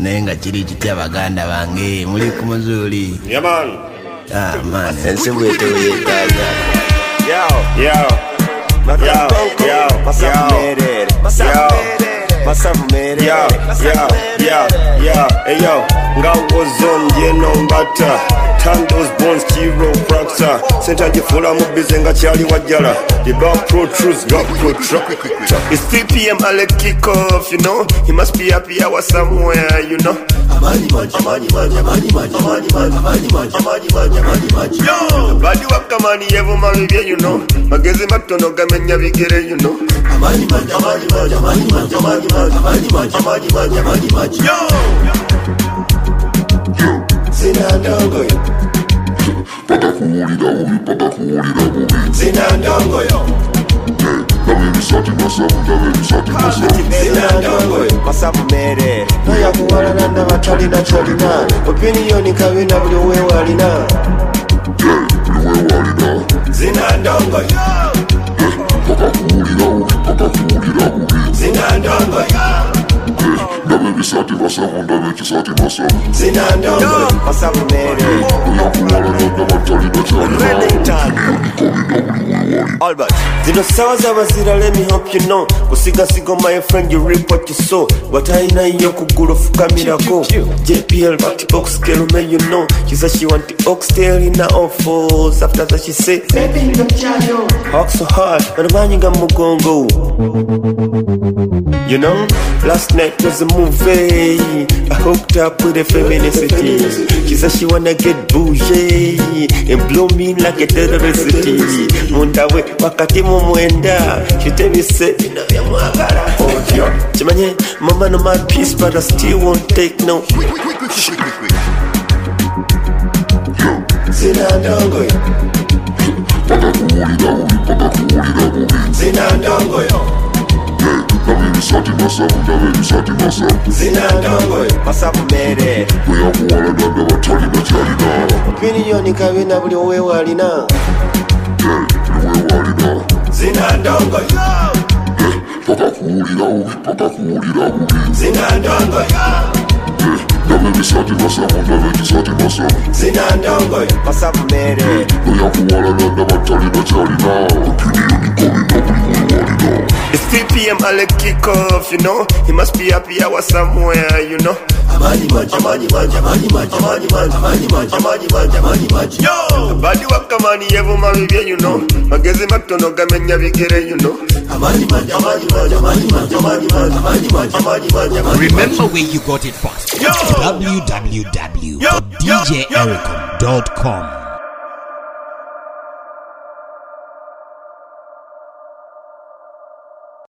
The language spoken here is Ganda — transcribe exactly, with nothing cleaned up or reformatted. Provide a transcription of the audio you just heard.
naye nga kiri kitya baganda bange muli ku muzuuli. Yeah man. Ah man, ensi bwete weyetaaga. Yo, yo. Yo, yo, yo. Masavu mere. Yo, yo, yo, yo. Hey yo, nga was on ye no mbata. Turn those bones chiropractor. Senta jifula mubize nga chali wajala. The back protrudes, back protract. It's three p m I let kick off, you know. He must be happy hour somewhere, you know. Amani man, amani man, amani man, amani man, amani man, amani man, amani man. Yo, badi wakamani yevu mabibye, you know. Magezi matono gamenya bigere, you know. Amani man, amani man, amani man, amani man, amani man, amani man, amani man. Yo, Zina ndongo yo. Pata kuulira ubi, pata kuulira ubi. Zina ndongo yo. Dawe bisati masabu, dawe bisati masabu. Zina ndongo yo. Masabu mere. Noya kuwala nanda watalina chalina. Opinioni kawina buli uwe walina. Yeah, buli uwe walina. Zina ndongo yo. Pata kuulira ubi, pata kuulira ubi. Zina ndongo yo. Dawe bisati masabu, dawe bisati masabu. Zina ndongo masabu mere. Albert, zino sawa zaba zira, let me help you know. Kusiga sigo my friend, you reap what you sow. Wataina iyo kugulu fukamira go. J P L back box girl, may you know. She said she want the oxtail in her offals. After that she say, baby no chayo. Hawk so hard, but man you got mugongo. You know, last night was a movie. I hooked up with a femininity. She said she wanna get bougie and blow me like a terrorist. Mundawe wakati mumwenda. She tell me say, oh yeah. Chimanye, mama no my peace, but I still won't take no. Zina ndongo yo. Pata kuulira ubi, pata kuulira ubi. Zina ndongo yo. Dawe bisati masabu, dawe bisati masabu. Zina ndongo yo. Masabu mere. Noya kuwala nanda watalina chalina. Opinioni kawina buli uwe walina. Yeah, buli uwe walina. Zina ndongo yo. Pata kuulira ubi, pata kuulira ubi. Zina ndongo yo. Dawe bisati masabu, dawe bisati masabu. Zina ndongo yo. Masabu mere. Noya kuwala nanda watalina chalina. Opinioni kawina buli uwe walina. It's three p m I let kick off, you know. He must be happy hour somewhere, you know. Amani man, amani man, amani man, amani man, amani man, amani man, amani man. Yo, badi wakamani yevu mabibye, you know. Magezi matono gamenya bigere, you know. Amani man, amani man, amani man, amani man, amani man, amani man, amani man. Remember where you got it first. w w w dot d j ericom dot com